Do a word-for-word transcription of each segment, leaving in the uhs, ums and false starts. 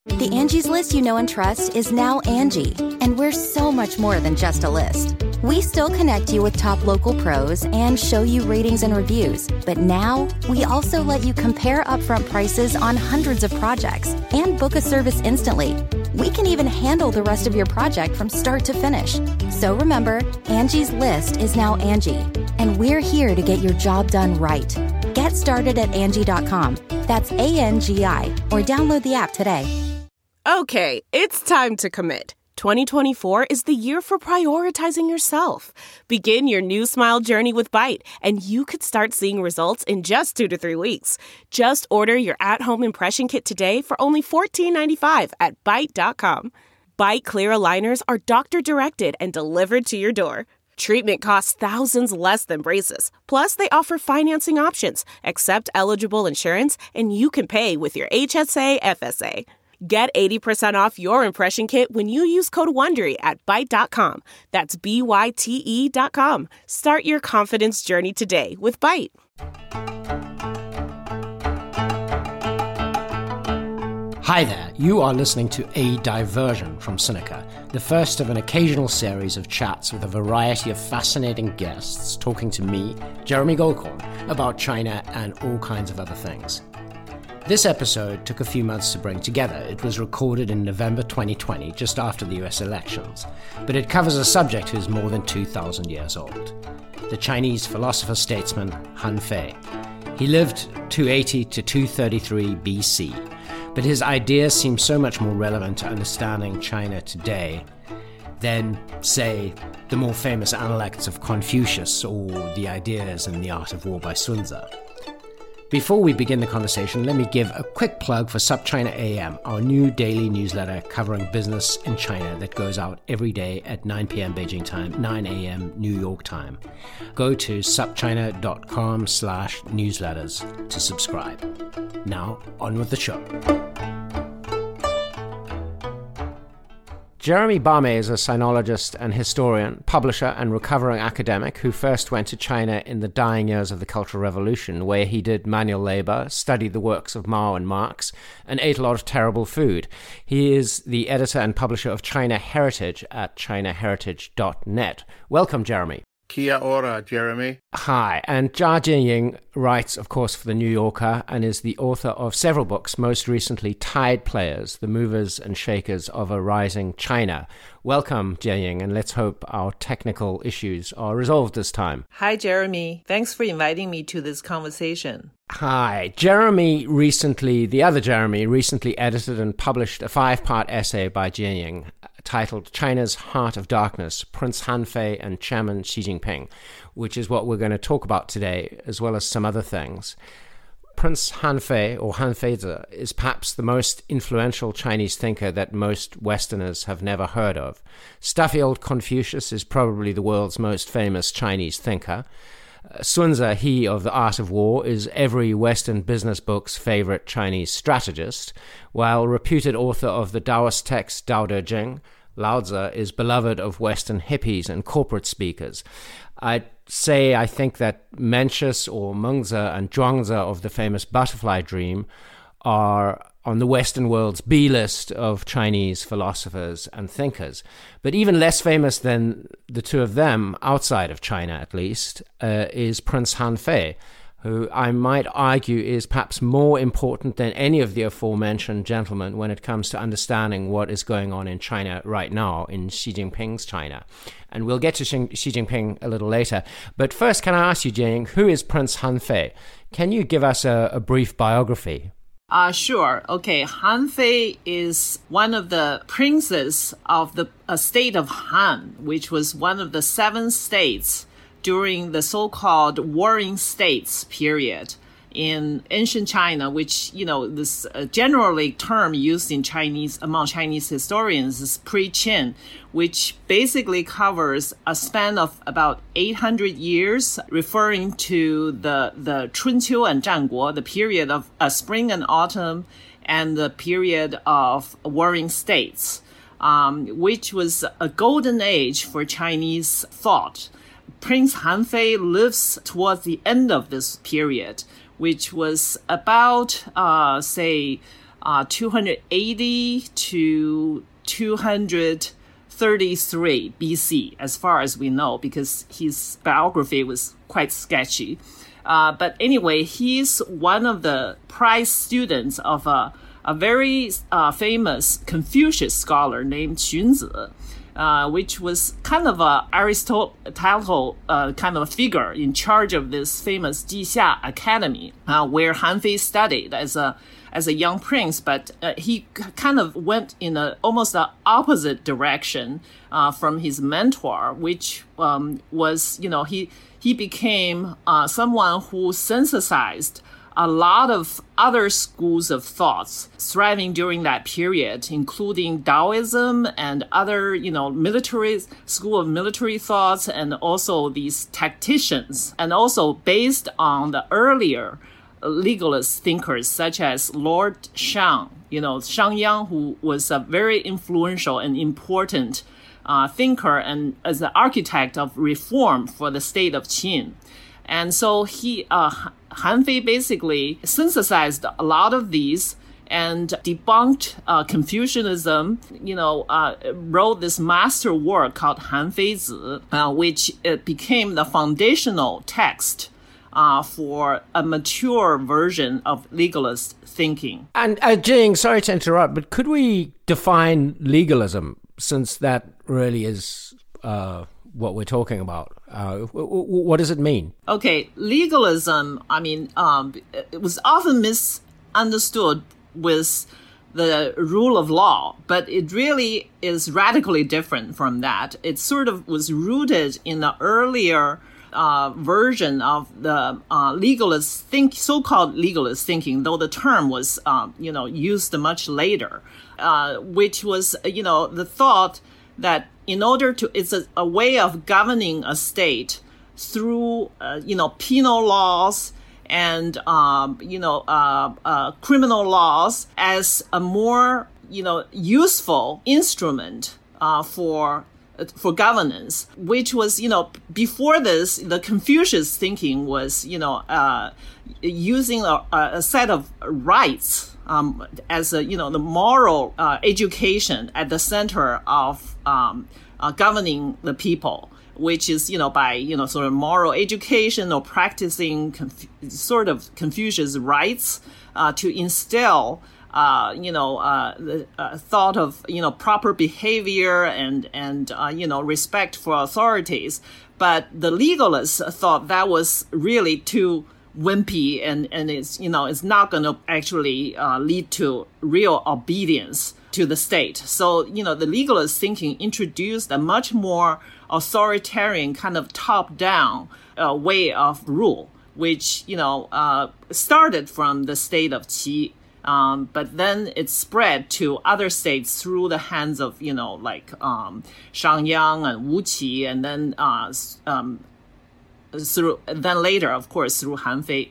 The Angie's List you know and trust is now Angie, and we're so much more than just a list. We still connect you with top local pros and show you ratings and reviews, but now we also let you compare upfront prices on hundreds of projects and book a service instantly. We can even handle the rest of your project from start to finish. So remember, Angie's List is now Angie, and we're here to get your job done right. Get started at Angie dot com. That's A N G I, or download the app today. Okay, it's time to commit. twenty twenty-four is the year for prioritizing yourself. Begin your new smile journey with Byte, and you could start seeing results in just two to three weeks. Just order your at-home impression kit today for only fourteen ninety-five at Byte dot com. Byte Clear aligners are doctor-directed and delivered to your door. Treatment costs thousands less than braces. Plus, they offer financing options, accept eligible insurance, and you can pay with your H S A F S A. Get eighty percent off your impression kit when you use code WONDERY at Byte dot com. That's B Y T E dot com. Start your confidence journey today with Byte. Hi there, you are listening to A Diversion from Sinica, the first of an occasional series of chats with a variety of fascinating guests talking to me, Jeremy Goldkorn, about China and all kinds of other things. This episode took a few months to bring together. It was recorded in November twenty twenty, just after the U S elections, but it covers a subject who is more than two thousand years old. The Chinese philosopher-statesman Han Fei. He lived two eighty to two thirty-three B C, but his ideas seem so much more relevant to understanding China today than, say, the more famous Analects of Confucius or the Ideas and the Art of War by Sun Tzu. Before we begin the conversation, let me give a quick plug for SupChina A M, our new daily newsletter covering business in China that goes out every day at nine p.m. Beijing time, nine a.m. New York time. Go to supchina dot com slash newsletters to subscribe. Now, on with the show. Jeremy Barmé is a sinologist and historian, publisher and recovering academic who first went to China in the dying years of the Cultural Revolution, where he did manual labor, studied the works of Mao and Marx, and ate a lot of terrible food. He is the editor and publisher of China Heritage at china heritage dot net. Welcome, Jeremy. Kia ora, Jeremy. Hi, and Jia Jianying writes, of course, for The New Yorker and is the author of several books, most recently Tide Players, The Movers and Shakers of a Rising China. Welcome, Jianying, and let's hope our technical issues are resolved this time. Hi, Jeremy. Thanks for inviting me to this conversation. Hi. Jeremy recently, the other Jeremy, recently edited and published a five-part essay by Jianying titled China's Heart of Darkness, Prince Han Fei and Chairman Xi Jinping, which is what we're going to talk about today, as well as some other things. Prince Han Fei, or Han Feizi, is perhaps the most influential Chinese thinker that most Westerners have never heard of. Stuffy old Confucius is probably the world's most famous Chinese thinker. Sun Tzu, he of the Art of War, is every Western business book's favorite Chinese strategist, while reputed author of the Taoist text Tao Te Ching, Lao Tzu, is beloved of Western hippies and corporate speakers. I'd say I think that Mencius or Mengzi and Zhuangzi of the famous Butterfly Dream are on the Western world's B-list of Chinese philosophers and thinkers. But even less famous than the two of them, outside of China at least, uh, is Prince Han Fei, who I might argue is perhaps more important than any of the aforementioned gentlemen when it comes to understanding what is going on in China right now, in Xi Jinping's China. And we'll get to Xi Jinping a little later. But first, can I ask you, Jianying, who is Prince Han Fei? Can you give us a, a brief biography? Uh, sure. Okay. Han Fei is one of the princes of the uh, state of Han, which was one of the seven states during the so-called Warring States period in ancient China, which, you know, this uh, generally term used in Chinese, among Chinese historians is pre-Qin, which basically covers a span of about eight hundred years, referring to the, the 春秋 and 战国, the period of uh, spring and autumn, and the period of warring states, um, which was a golden age for Chinese thought. Prince Han Fei lives towards the end of this period, which was about, uh, say, uh, two hundred eighty to two hundred thirty-three B C, as far as we know, because his biography was quite sketchy. Uh, but anyway, he's one of the prize students of a, a very uh, famous Confucius scholar named Xunzi, uh, which was kind of a Aristotle uh, kind of figure in charge of this famous Jixia Academy, uh, where Han Fei studied as a as a young prince, but uh, he kind of went in a almost an opposite direction uh, from his mentor, which um, was, you know, he he became uh, someone who synthesized a lot of other schools of thoughts thriving during that period, including Taoism and other, you know, military school of military thoughts, and also these tacticians, and also based on the earlier legalist thinkers such as Lord Shang, you know, Shang Yang, who was a very influential and important uh, thinker and as the architect of reform for the state of Qin. And so he, uh, Han Fei basically synthesized a lot of these and debunked uh, Confucianism, you know, uh, wrote this master work called Han Fei Zi, uh, which it became the foundational text Uh, for a mature version of legalist thinking. And uh, Jing, sorry to interrupt, but could we define legalism, since that really is uh, what we're talking about? Uh, w- w- what does it mean? Okay, legalism, I mean, um, it was often misunderstood with the rule of law, but it really is radically different from that. It sort of was rooted in the earlier Uh, version of the uh, legalist think, so-called legalist thinking, though the term was, uh, you know, used much later, uh, which was, you know, the thought that in order to, it's a, a way of governing a state through, uh, you know, penal laws and, um, you know, uh, uh, criminal laws as a more, you know, useful instrument uh, for for governance, which was, you know, before this, the Confucius thinking was, you know, uh, using a, a set of rights um, as a, you know, the moral uh, education at the center of um, uh, governing the people, which is, you know, by, you know, sort of moral education or practicing conf- sort of Confucius rights uh, to instill Uh, you know, uh, the uh, thought of, you know, proper behavior and, and uh, you know, respect for authorities. But the legalists thought that was really too wimpy and, and it's, you know, it's not going to actually uh, lead to real obedience to the state. So, you know, the legalist thinking introduced a much more authoritarian kind of top-down uh, way of rule, which, you know, uh, started from the state of Qi. Um, but then it spread to other states through the hands of, you know, like um, Shangyang and Wu Qi, and then uh, um, through then later, of course, through Han Fei.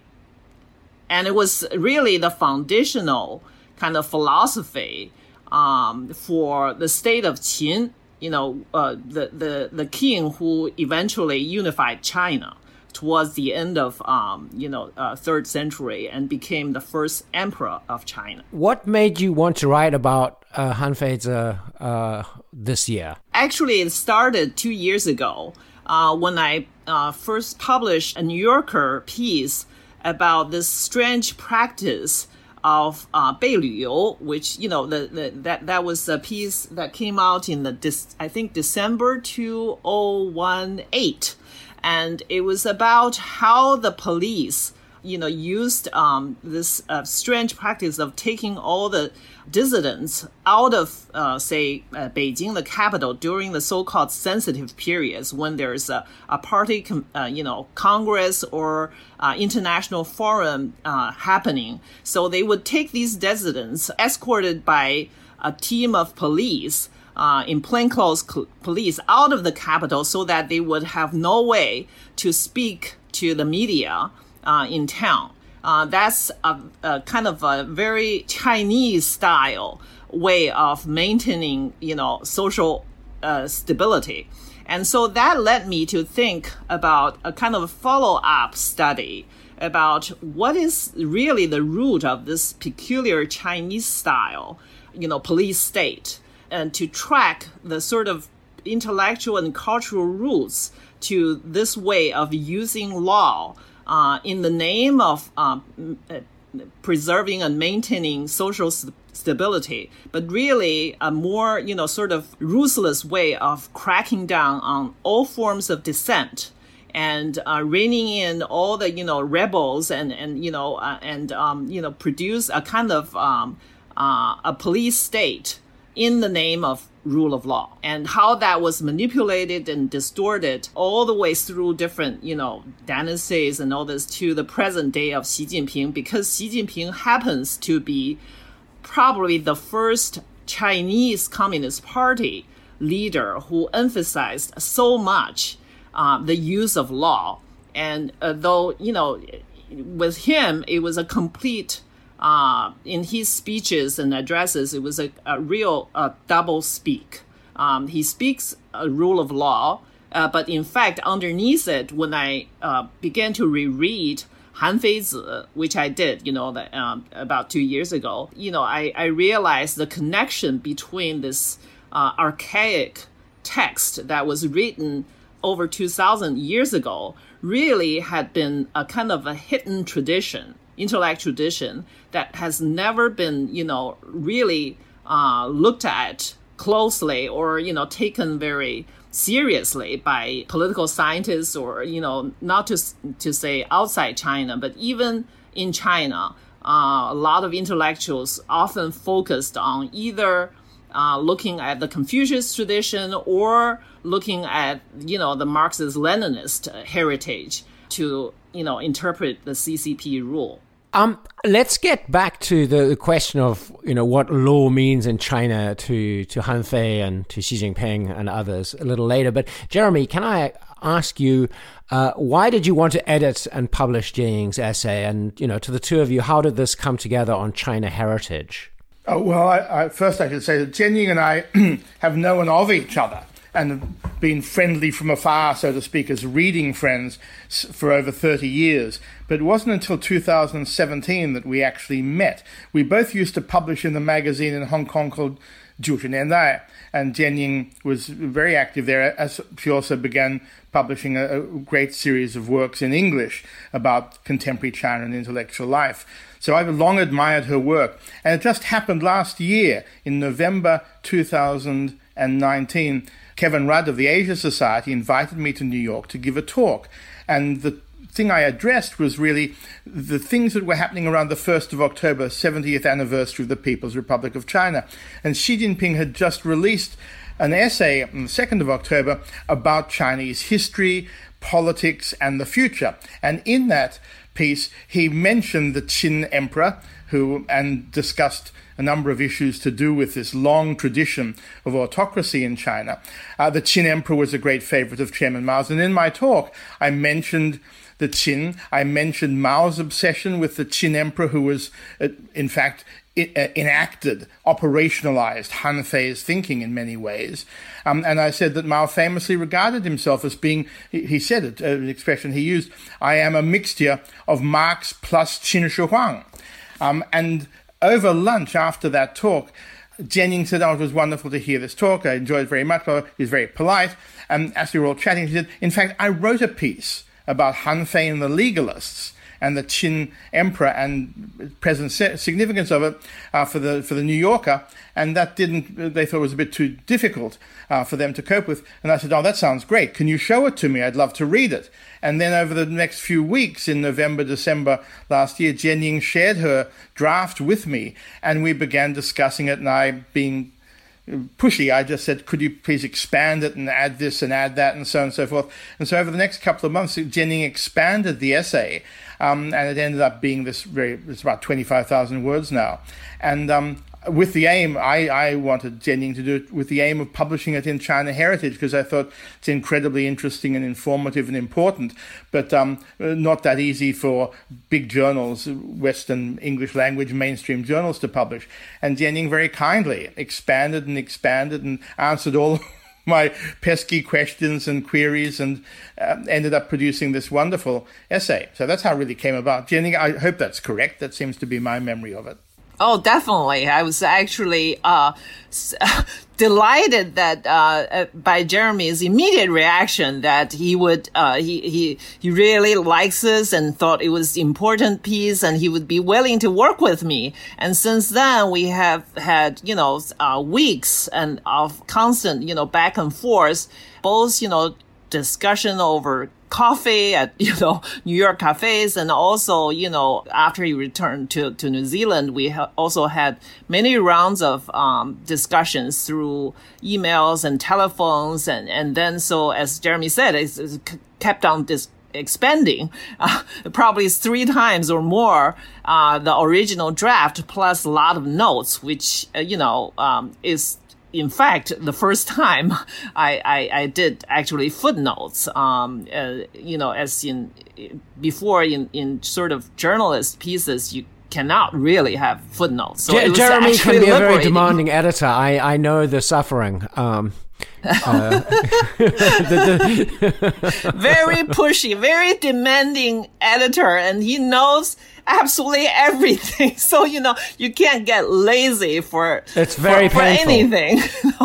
And it was really the foundational kind of philosophy um, for the state of Qin, you know, uh, the, the, the king who eventually unified China towards the end of, um, you know, uh, third century and became the first emperor of China. What made you want to write about uh, Han Fei uh, uh, this year? Actually, it started two years ago uh, when I uh, first published a New Yorker piece about this strange practice of uh, 被旅游, which, you know, the, the that that was a piece that came out in the I think December two thousand eighteen. And it was about how the police, you know, used um, this uh, strange practice of taking all the dissidents out of, uh, say, uh, Beijing, the capital, during the so-called sensitive periods when there's a, a party, com- uh, you know, congress or uh, international forum uh, happening. So they would take these dissidents escorted by a team of police Uh, in plainclothes cl- police out of the capital so that they would have no way to speak to the media uh, in town. Uh, that's a, a kind of a very Chinese style way of maintaining, you know, social uh, stability. And so that led me to think about a kind of follow-up study about what is really the root of this peculiar Chinese style, you know, police state, and to track the sort of intellectual and cultural roots to this way of using law uh, in the name of um, preserving and maintaining social st- stability, but really a more, you know, sort of ruthless way of cracking down on all forms of dissent and uh, reining in all the, you know, rebels and, and you know, uh, and, um, you know, produce a kind of um, uh, a police state in the name of rule of law, and how that was manipulated and distorted all the way through different, you know, dynasties and all this to the present day of Xi Jinping, because Xi Jinping happens to be probably the first Chinese Communist Party leader who emphasized so much uh, the use of law. And uh, though, you know, with him, it was a complete Uh, in his speeches and addresses, it was a, a real uh, double speak. Um, he speaks a rule of law, uh, but in fact, underneath it, when I uh, began to reread Han Feizi, which I did, you know, the, um, about two years ago, you know, I, I realized the connection between this uh, archaic text that was written over two thousand years ago really had been a kind of a hidden tradition, intellectual tradition that has never been, you know, really uh, looked at closely or, you know, taken very seriously by political scientists or, you know, not to to say outside China, but even in China, uh, a lot of intellectuals often focused on either uh, looking at the Confucius tradition or looking at, you know, the Marxist-Leninist heritage to, you know, interpret the C C P rule. Um, let's get back to the question of, you know, what law means in China to, to Han Fei and to Xi Jinping and others a little later. But Jeremy, can I ask you, uh, why did you want to edit and publish Jianying's essay? And, you know, to the two of you, how did this come together on China heritage? Oh, well, I, I, first I should say that Jianying and I have known of each other and have been friendly from afar, so to speak, as reading friends for over thirty years. But it wasn't until two thousand seventeen that we actually met. We both used to publish in the magazine in Hong Kong called Jiu Zhi Nian Dai, and Jianying was very active there, as she also began publishing a, a great series of works in English about contemporary China and intellectual life. So I've long admired her work. And it just happened last year, in November two thousand nineteen, Kevin Rudd of the Asia Society invited me to New York to give a talk. And the thing I addressed was really the things that were happening around the first of October, seventieth anniversary of the People's Republic of China. And Xi Jinping had just released an essay on the second of October about Chinese history, politics, and the future. And in that piece, he mentioned the Qin Emperor, who and discussed a number of issues to do with this long tradition of autocracy in China. Uh, the Qin Emperor was a great favorite of Chairman Mao's, and in my talk, I mentioned the Qin. I mentioned Mao's obsession with the Qin Emperor, who was, uh, in fact, I- uh, enacted, operationalized Han Fei's thinking in many ways. Um, and I said that Mao famously regarded himself as being, he, he said it, uh, an expression he used, I am a mixture of Marx plus Qin Shi Huang. Um, and over lunch after that talk, Jianying said, oh, it was wonderful to hear this talk. I enjoyed it very much. He was very polite. And as we were all chatting, she said, in fact, I wrote a piece about Han Fei and the legalists and the Qin Emperor and present significance of it uh, for the for the New Yorker, and that didn't, they thought it was a bit too difficult uh, for them to cope with. And I said, oh, that sounds great. Can you show it to me? I'd love to read it. And then over the next few weeks, in November, December last year, Jianying shared her draft with me, and we began discussing it, and I, being pushy, I just said, could you please expand it and add this and add that and so on and so forth. And so over the next couple of months, Jianying expanded the essay, um, and it ended up being this very, it's about twenty-five thousand words now. And um, with the aim, I, I wanted Jianying to do it with the aim of publishing it in China Heritage, because I thought it's incredibly interesting and informative and important, but um, not that easy for big journals, Western English language mainstream journals to publish. And Jianying very kindly expanded and expanded and answered all my pesky questions and queries, and uh, ended up producing this wonderful essay. So that's how it really came about. Jianying, I hope that's correct. That seems to be my memory of it. Oh, definitely. I was actually uh, delighted that uh, by Jeremy's immediate reaction that he would uh, he he he really likes this and thought it was important piece, and he would be willing to work with me. And since then, we have had you know uh, weeks and of constant you know back and forth, both you know discussion over coffee at, you know, New York cafes. And also, you know, after he returned to, to New Zealand, we ha- also had many rounds of um, discussions through emails and telephones. And, and then, so as Jeremy said, it's, it's kept on this expanding, uh, probably three times or more, uh, the original draft plus a lot of notes, which, uh, you know, um, is in fact, the first time I, I, I did actually footnotes, um, uh, you know, as in before in, in sort of journalist pieces, you cannot really have footnotes. So Je- it was Jeremy can be a liberating. very demanding editor. I, I know the suffering. Um, uh, the, the very pushy, very demanding editor, and he knows absolutely everything. So, you know, you can't get lazy for, it's very for, for anything.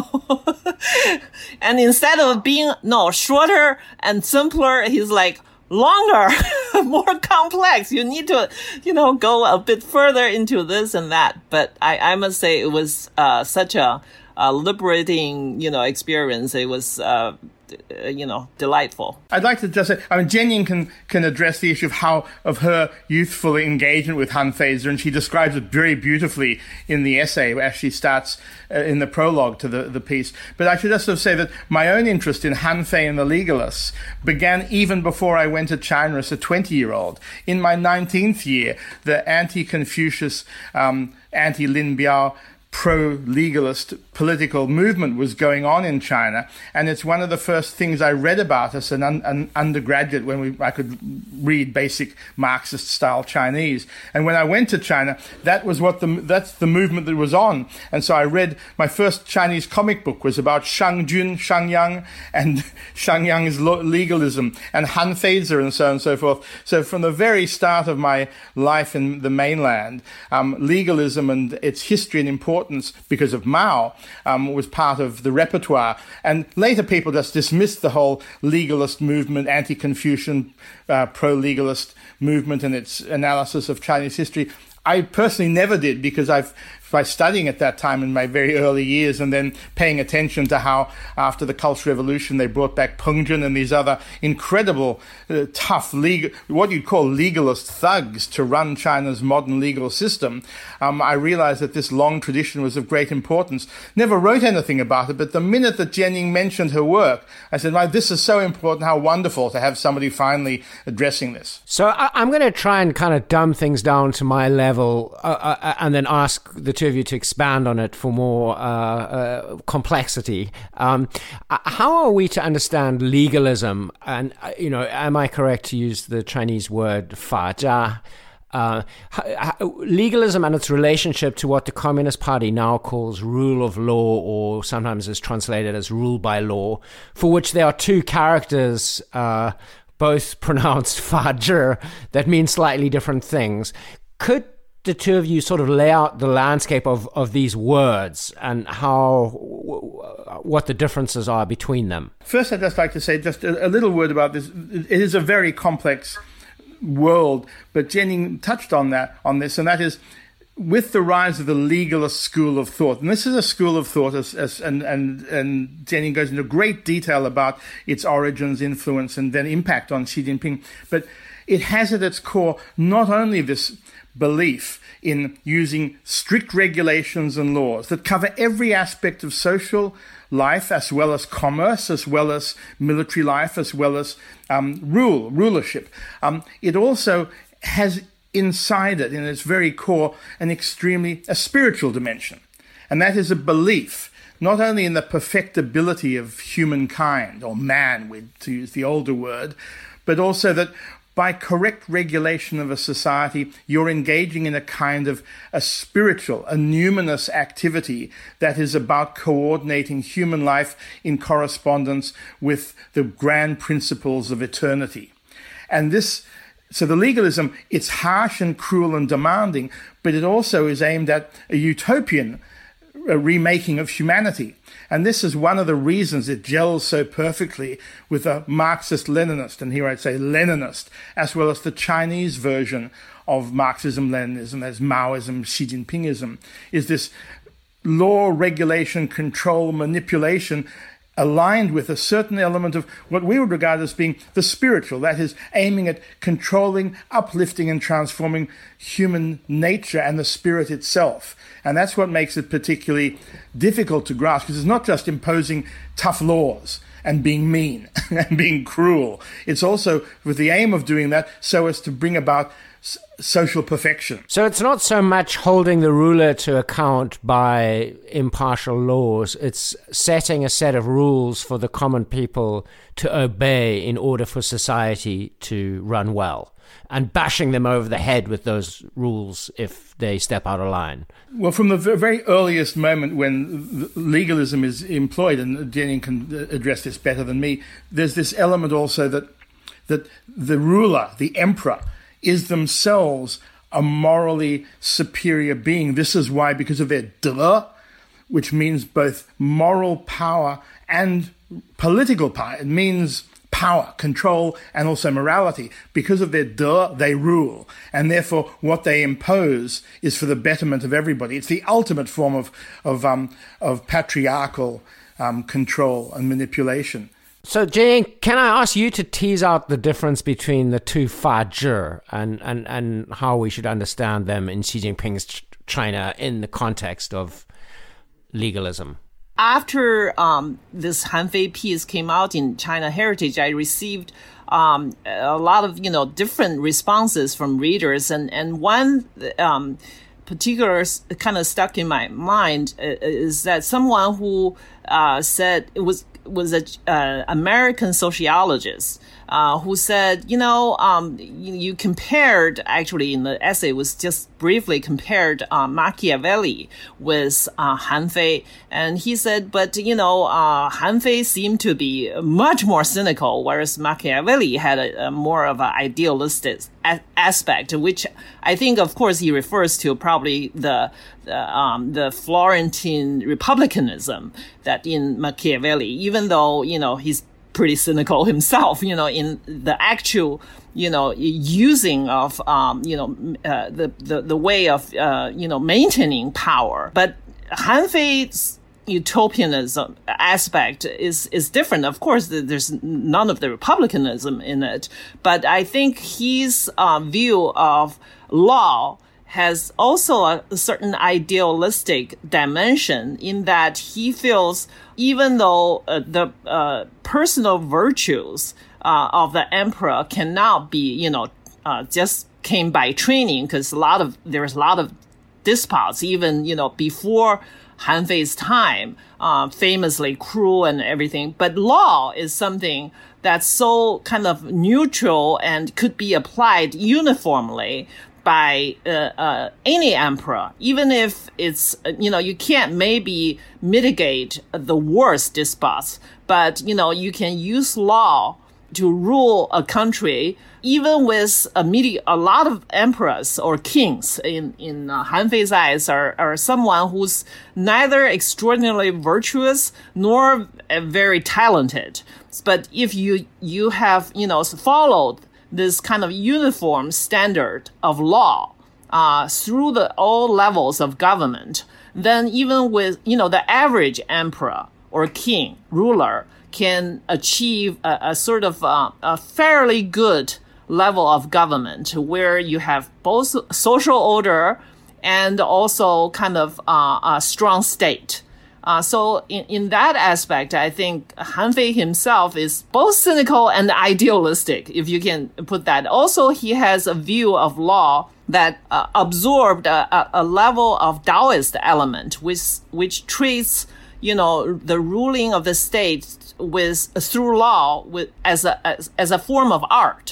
And instead of being, no, shorter and simpler, he's like, longer, more complex. You need to, you know, go a bit further into this and that. But I, I must say it was uh, such a, a liberating, you know, experience. It was, uh, you know, delightful. I'd like to just say, I mean, Jianying can, can address the issue of how, of her youthful engagement with Han Feizer, and she describes it very beautifully in the essay as she starts uh, in the prologue to the, the piece. But I should just sort of say that my own interest in Han Fei and the legalists began even before I went to China as a twenty-year-old. In my nineteenth year, the anti-Confucius, um, anti-Lin Biao, pro-legalist political movement was going on in China, and it's one of the first things I read about as an, un- an undergraduate when we, I could read basic Marxist-style Chinese. And when I went to China, that was what the that's the movement that was on. And so I read, my first Chinese comic book was about Shang Jun, Shang Yang, and Shang Yang's lo- legalism, and Han Feizer, and so on and so forth. So from the very start of my life in the mainland, um, legalism and its history and importance because of Mao um, was part of the repertoire. And later people just dismissed the whole legalist movement, anti-Confucian, uh, pro-legalist movement and its analysis of Chinese history. I personally never did, because I've, by studying at that time in my very early years and then paying attention to how after the Cultural Revolution they brought back Peng Joon and these other incredible, uh, tough, legal, what you'd call legalist thugs to run China's modern legal system, um, I realized that this long tradition was of great importance. Never wrote anything about it, but the minute that Jianying mentioned her work, I said, well, this is so important, how wonderful to have somebody finally addressing this. So I, I'm going to try and kind of dumb things down to my level uh, uh, and then ask the two of you to expand on it for more uh, uh, complexity. Um, how are we to understand legalism? And, uh, you know, am I correct to use the Chinese word fajia? Uh, legalism and its relationship to what the Communist Party now calls rule of law, or sometimes is translated as rule by law, for which there are two characters, uh, both pronounced fajr, that mean slightly different things. Could the two of you sort of lay out the landscape of, of these words and how, what the differences are between them? First, I'd just like to say just a, a little word about this. It is a very complex world, but Jianying touched on that, on this, and that is with the rise of the legalist school of thought. And this is a school of thought, as, as, and, and, and Jianying goes into great detail about its origins, influence, and then impact on Xi Jinping. But it has at its core not only this belief in using strict regulations and laws that cover every aspect of social life, as well as commerce, as well as military life, as well as um, rule, rulership. Um, it also has inside it, in its very core, an extremely a spiritual dimension. And that is a belief not only in the perfectibility of humankind, or man, to use the older word, but also that by correct regulation of a society, you're engaging in a kind of a spiritual, a numinous activity that is about coordinating human life in correspondence with the grand principles of eternity. And this, so the legalism, it's harsh and cruel and demanding, but it also is aimed at a utopian a remaking of humanity. And this is one of the reasons it gels so perfectly with a Marxist-Leninist, and here I'd say Leninist, as well as the Chinese version of Marxism-Leninism, as Maoism, Xi Jinpingism, is this law, regulation, control, manipulation aligned with a certain element of what we would regard as being the spiritual, that is, aiming at controlling, uplifting, and transforming human nature and the spirit itself. And that's what makes it particularly difficult to grasp, because it's not just imposing tough laws and being mean and being cruel. It's also with the aim of doing that so as to bring about social perfection. So it's not so much holding the ruler to account by impartial laws, it's setting a set of rules for the common people to obey in order for society to run well, and bashing them over the head with those rules if they step out of line. Well, from the very earliest moment when legalism is employed, and Jianying can address this better than me, there's this element also that that the ruler, the emperor, is themselves a morally superior being. This is why, because of their de, which means both moral power and political power, it means power, control, and also morality. Because of their de, they rule. And therefore, what they impose is for the betterment of everybody. It's the ultimate form of, of, um, of patriarchal um, control and manipulation. So, Jianying, can I ask you to tease out the difference between the two Fazhi and, and, and how we should understand them in Xi Jinping's China in the context of legalism? After um, this Han Fei piece came out in China Heritage, I received um, a lot of, you know, different responses from readers. And, and one um, particular kind of stuck in my mind is that someone who uh, said it was was an uh, American sociologist uh, who said, you know, um, you, you compared, actually in the essay was just briefly compared uh, Machiavelli with uh, Han Fei. And he said, but, you know, uh, Han Fei seemed to be much more cynical, whereas Machiavelli had a, a more of an idealistic a- aspect, which I think, of course, he refers to probably the the, um, the Florentine republicanism that in Machiavelli, even though, you know, he's pretty cynical himself, you know, in the actual, you know, using of, um, you know, uh, the, the, the way of, uh, you know, maintaining power. But Han Fei's utopianism aspect is, is different. Of course, there's none of the republicanism in it. But I think his uh, view of law has also a, a certain idealistic dimension in that he feels even though uh, the uh, personal virtues uh, of the emperor cannot be, you know, uh, just came by training, because a lot of there's a lot of despots even, you know, before Han Fei's time, uh, famously cruel and everything. But law is something that's so kind of neutral and could be applied uniformly by uh, uh, any emperor, even if it's, you know, you can't maybe mitigate the worst despots, but, you know, you can use law to rule a country, even with a, medi- a lot of emperors or kings in, in uh, Han Fei's eyes are, are someone who's neither extraordinarily virtuous nor uh, very talented. But if you, you have, you know, followed this kind of uniform standard of law uh, through the all levels of government, then even with, you know, the average emperor or king, ruler, can achieve a, a sort of uh, a fairly good level of government where you have both social order and also kind of uh, a strong state. Uh, so in, in that aspect, I think Han Fei himself is both cynical and idealistic, if you can put that. Also, he has a view of law that uh, absorbed a, a level of Taoist element, which which treats, you know, the ruling of the state with through law with as a as, as a form of art.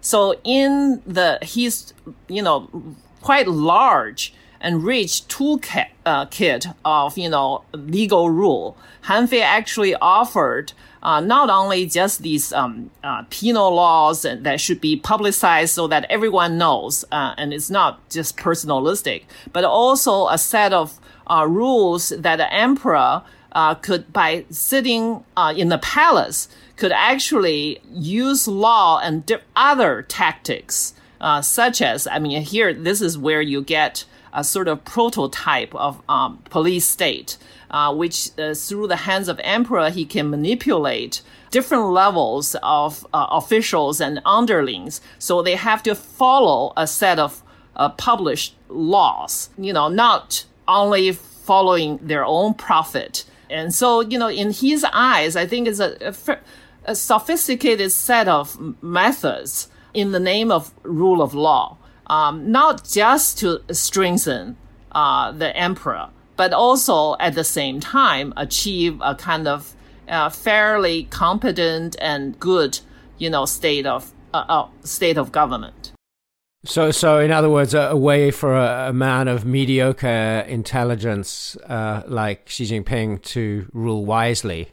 So in the, his, you know, quite large and rich toolkit uh, kit of, you know, legal rule, Han Fei actually offered uh, not only just these um, uh, penal laws that should be publicized so that everyone knows, uh, and it's not just personalistic, but also a set of uh, rules that the emperor uh, could, by sitting uh, in the palace, could actually use law and di- other tactics, uh, such as, I mean, here, this is where you get a sort of prototype of um, police state, uh, which uh, through the hands of emperor, he can manipulate different levels of uh, officials and underlings. So they have to follow a set of uh, published laws, you know, not only following their own profit. And so, you know, in his eyes, I think it's a, a, a sophisticated set of methods in the name of rule of law, um, not just to strengthen uh, the emperor, but also at the same time achieve a kind of uh, fairly competent and good, you know, state of uh, uh, state of government. So, so in other words, a, a way for a, a man of mediocre intelligence uh, like Xi Jinping to rule wisely,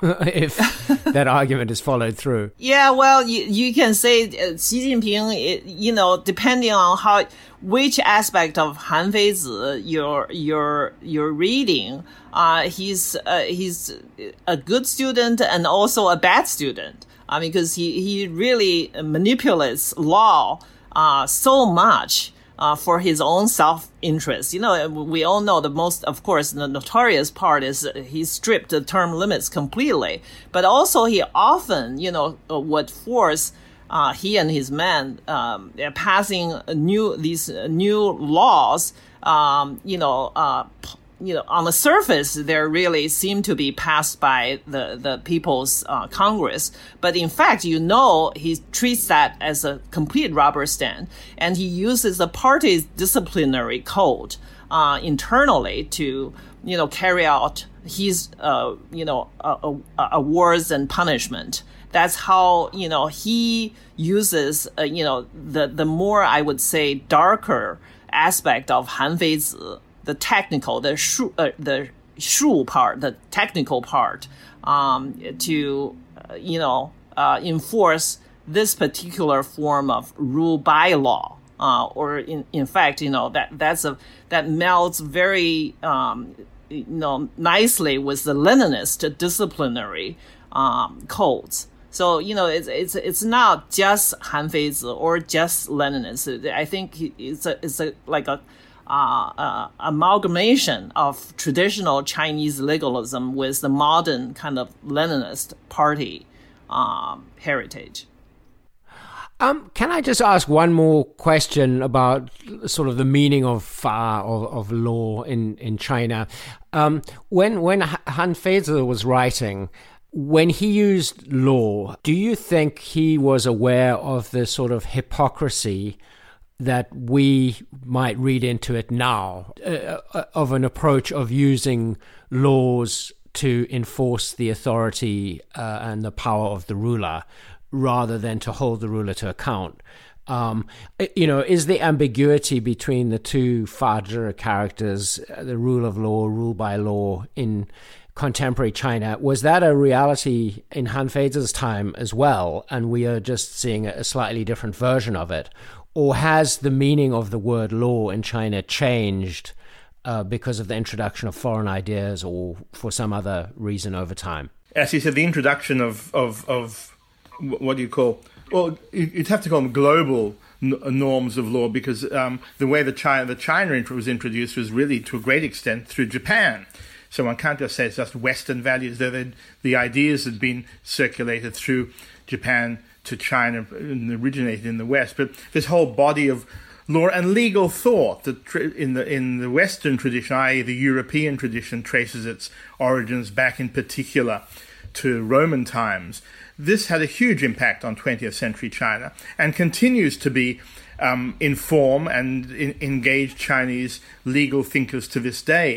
if that argument is followed through. Yeah, well, you, you can say uh, Xi Jinping, it, you know, depending on how, which aspect of Han Feizi you're, you're, you're reading, uh, he's, uh, he's a good student and also a bad student. I mean, because he, he really manipulates law Uh, so much uh, for his own self-interest. You know, we all know the most, of course, the notorious part is he stripped the term limits completely. But also he often, you know, would force uh, he and his men um, passing new these new laws. Um, you know, uh, you know, on the surface, they really seem to be passed by the, the People's uh, Congress. But in fact, you know, he treats that as a complete rubber stamp. And he uses the party's disciplinary code uh, internally to, you know, carry out his, uh, you know, uh, uh, awards and punishment. That's how, you know, he uses, uh, you know, the, the more, I would say, darker aspect of Han Feizi, the technical, the shu, uh, the shu part, the technical part, um, to, uh, you know, uh, enforce this particular form of rule by law, uh, or in, in fact, you know, that, that's a, that melds very, um, you know, nicely with the Leninist disciplinary, um, codes. So, you know, it's, it's, it's not just Han Feizi or just Leninist. I think it's a, it's a, like a, Uh, uh, amalgamation of traditional Chinese legalism with the modern kind of Leninist party um, heritage. Um, can I just ask one more question about sort of the meaning of fa, of, of law in, in China? Um, when when Han Feizi was writing, when he used law, do you think he was aware of the sort of hypocrisy that we might read into it now, uh, of an approach of using laws to enforce the authority uh, and the power of the ruler rather than to hold the ruler to account? Um, you know, is the ambiguity between the two Fazhi characters, the rule of law, rule by law in contemporary China, was that a reality in Han Feizi's time as well, and we are just seeing a slightly different version of it? Or has the meaning of the word law in China changed uh, because of the introduction of foreign ideas or for some other reason over time? As you said, the introduction of, of, of what do you call, well, you'd have to call them global n- norms of law, because um, the way the China, the China was introduced was really to a great extent through Japan. So one can't just say it's just Western values. The, the ideas had been circulated through Japan to China and originated in the West, but this whole body of law and legal thought that in the in the Western tradition, that is the European tradition, traces its origins back in particular to Roman times. This had a huge impact on twentieth century China and continues to be um, inform and in, engage Chinese legal thinkers to this day.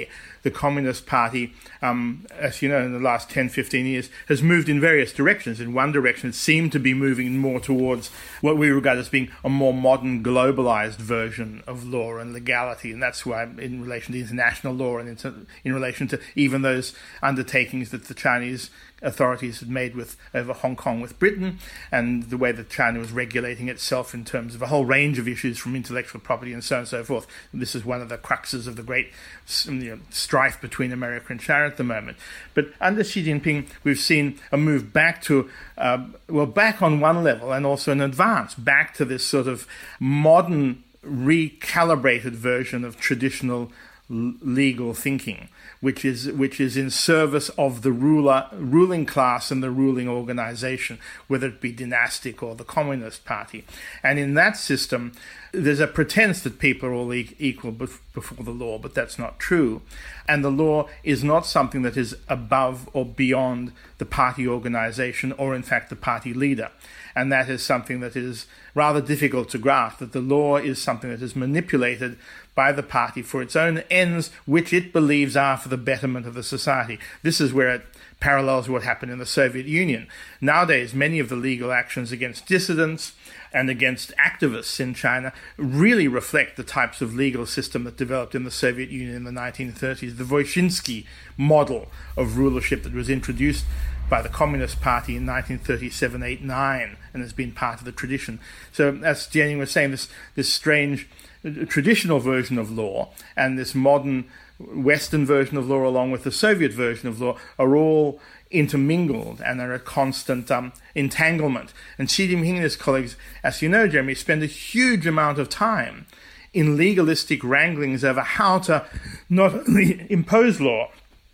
the Communist Party, um, as you know, in the last ten, fifteen years, has moved in various directions. In one direction, it seemed to be moving more towards what we regard as being a more modern, globalized version of law and legality. And that's why, in relation to international law and in, in relation to even those undertakings that the Chinese authorities had made with over Hong Kong with Britain, and the way that China was regulating itself in terms of a whole range of issues from intellectual property and so on and so forth. This is one of the cruxes of the great you know, strife between America and China at the moment. But under Xi Jinping, we've seen a move back to, uh, well, back on one level and also an advance, back to this sort of modern, recalibrated version of traditional l- legal thinking, which is which is in service of the ruler, ruling class and the ruling organization, whether it be dynastic or the Communist Party. And in that system, there's a pretense that people are all e- equal bef- before the law, but that's not true. And the law is not something that is above or beyond the party organization or, in fact, the party leader. And that is something that is rather difficult to grasp, that the law is something that is manipulated by the party for its own ends, which it believes are for the betterment of the society. This is where it parallels what happened in the Soviet Union. Nowadays, many of the legal actions against dissidents and against activists in China really reflect the types of legal system that developed in the Soviet Union in the nineteen thirties, the Vyshinsky model of rulership that was introduced by the Communist Party in nineteen thirty-seven, eight, nine, and has been part of the tradition. So, as Jianying was saying, this, this strange traditional version of law and this modern Western version of law, along with the Soviet version of law, are all intermingled and are a constant um, entanglement. And Xi Jinping and his colleagues, as you know, Jeremy, spend a huge amount of time in legalistic wranglings over how to not only impose law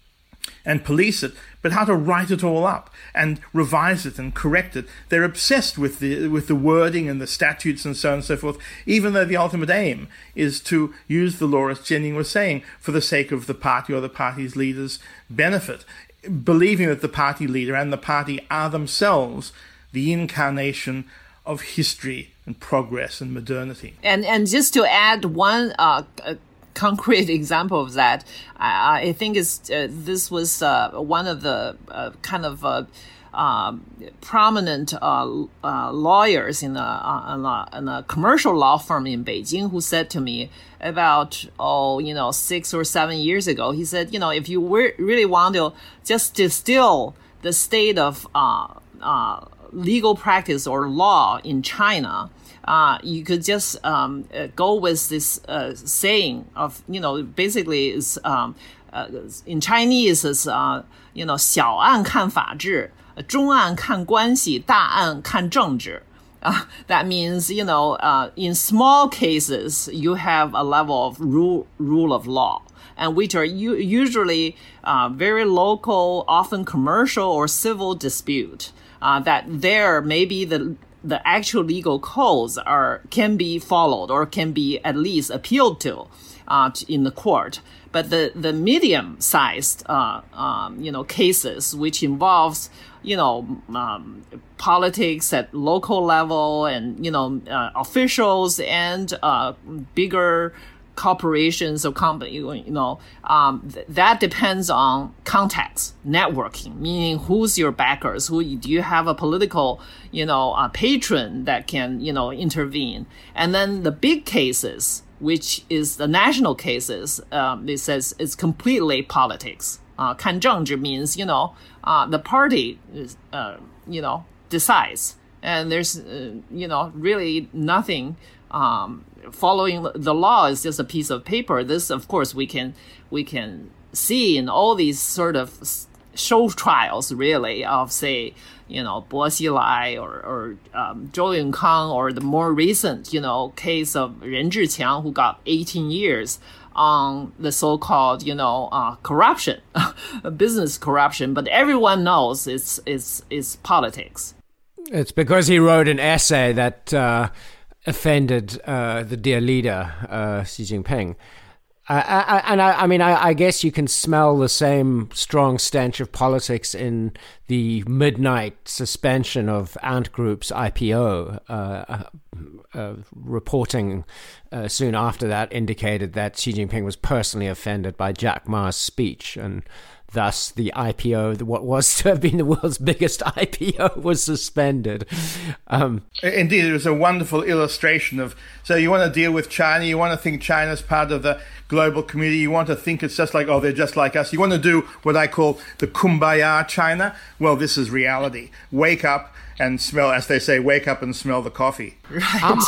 and police it, but how to write it all up and revise it and correct it. They're obsessed with the with the wording and the statutes and so on and so forth, even though the ultimate aim is to use the law, as Jianying was saying, for the sake of the party or the party's leader's benefit, believing that the party leader and the party are themselves the incarnation of history and progress and modernity. And and just to add one uh, concrete example of that, I, I think is uh, this was uh, one of the uh, kind of uh, um, prominent uh, uh, lawyers in a, uh, in, a, in a commercial law firm in Beijing who said to me about, oh, you know, six or seven years ago, he said, you know, if you were, really want to just distill the state of uh, uh, legal practice or law in China, Uh, you could just um, uh, go with this uh, saying of, you know, basically is um, uh, in Chinese is, uh, you know, 小案看法治, 中案看关系, 大案看政治. Uh, that means, you know, uh, in small cases, you have a level of rule, rule of law, and which are u- usually uh, very local, often commercial or civil dispute. Uh, that there maybe the the actual legal codes are can be followed or can be at least appealed to uh, in the court. But the, the medium-sized, uh, um, you know, cases, which involves, you know, um, politics at local level and, you know, uh, officials and uh, bigger corporations or company, you know, um, th- that depends on context, networking, meaning who's your backers, who do you have a political, you know, uh, patron that can, you know, intervene. And then the big cases, which is the national cases, um, it says it's completely politics. Uh, 看政治 means, you know, uh, the party, is, uh, you know, decides. And there's, uh, you know, really nothing, um, following the law is just a piece of paper. This, of course, we can we can see in all these sort of show trials, really, of, say, you know, Bo Xilai or, or um, Zhou Yunkang, or the more recent, you know, case of Ren Zhiqiang, who got eighteen years on the so-called, you know, uh, corruption, business corruption. But everyone knows it's, it's, it's politics. It's because he wrote an essay that... Uh... offended uh, the dear leader, uh, Xi Jinping. I, I, and I, I mean, I, I guess you can smell the same strong stench of politics in the midnight suspension of Ant Group's I P O. Uh, uh, reporting uh, soon after that indicated that Xi Jinping was personally offended by Jack Ma's speech, and thus the I P O, what was to have been the world's biggest I P O, was suspended. Um, Indeed, it was a wonderful illustration of, so you want to deal with China, you want to think China's part of the global community, you want to think it's just like, oh, they're just like us. You want to do what I call the kumbaya China. Well, this is reality. Wake up and smell, as they say, wake up and smell the coffee. Right. Um,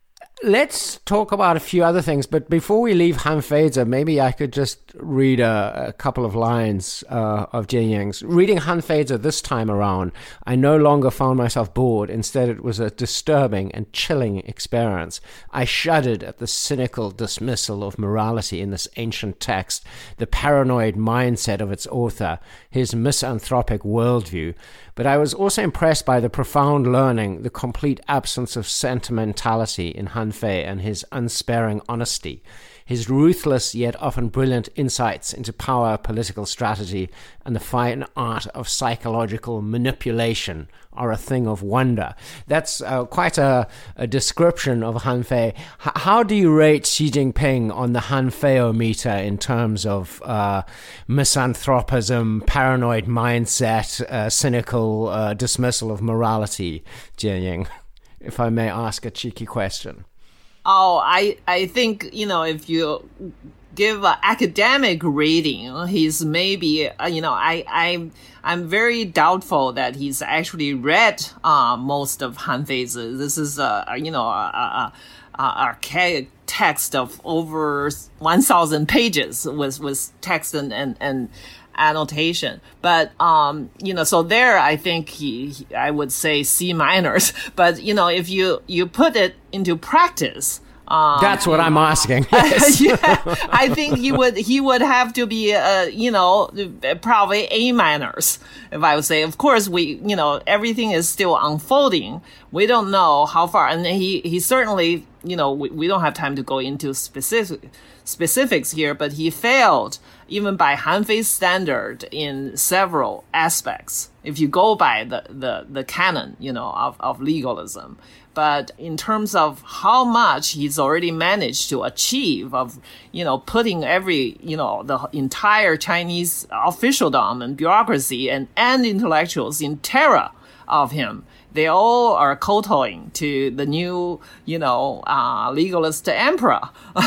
Let's talk about a few other things, but before we leave Han Feizi, maybe I could just read a, a couple of lines uh, of Jian Ying's. Reading Han Feizi this time around, I no longer found myself bored. Instead, it was a disturbing and chilling experience. I shuddered at the cynical dismissal of morality in this ancient text, the paranoid mindset of its author, his misanthropic worldview. But I was also impressed by the profound learning, the complete absence of sentimentality in Han Fei and his unsparing honesty, his ruthless yet often brilliant insights into power, political strategy, and the fine art of psychological manipulation are a thing of wonder. That's uh, quite a, a description of Han Fei. H- how do you rate Xi Jinping on the Han Fei-o-meter in terms of uh, misanthropism, paranoid mindset, uh, cynical uh, dismissal of morality, Jian Ying? If I may ask a cheeky question. Oh, I I think, you know, if you give an academic rating, he's maybe, uh, you know, I, I, I'm very doubtful that he's actually read uh, most of Han Feizi. This is, a, a you know, a, a, a archaic text of over one thousand pages with, with text and, and, and annotation. But, um, you know, so there, I think he, he I would say C minus. But, you know, if you, you put it into practice, um, that's what I'm asking. Yes. Yeah, I think he would, he would have to be, uh, you know, probably A minus, if I would say. Of course, we, you know, everything is still unfolding. We don't know how far, and he, he certainly, you know, we, we don't have time to go into specific, specifics here, but he failed even by Han Fei's standard in several aspects, if you go by the, the, the canon, you know, of, of legalism. But in terms of how much he's already managed to achieve of, you know, putting every, you know, the entire Chinese officialdom and bureaucracy and, and intellectuals in terror of him, they all are kowtowing to the new, you know, uh, legalist emperor.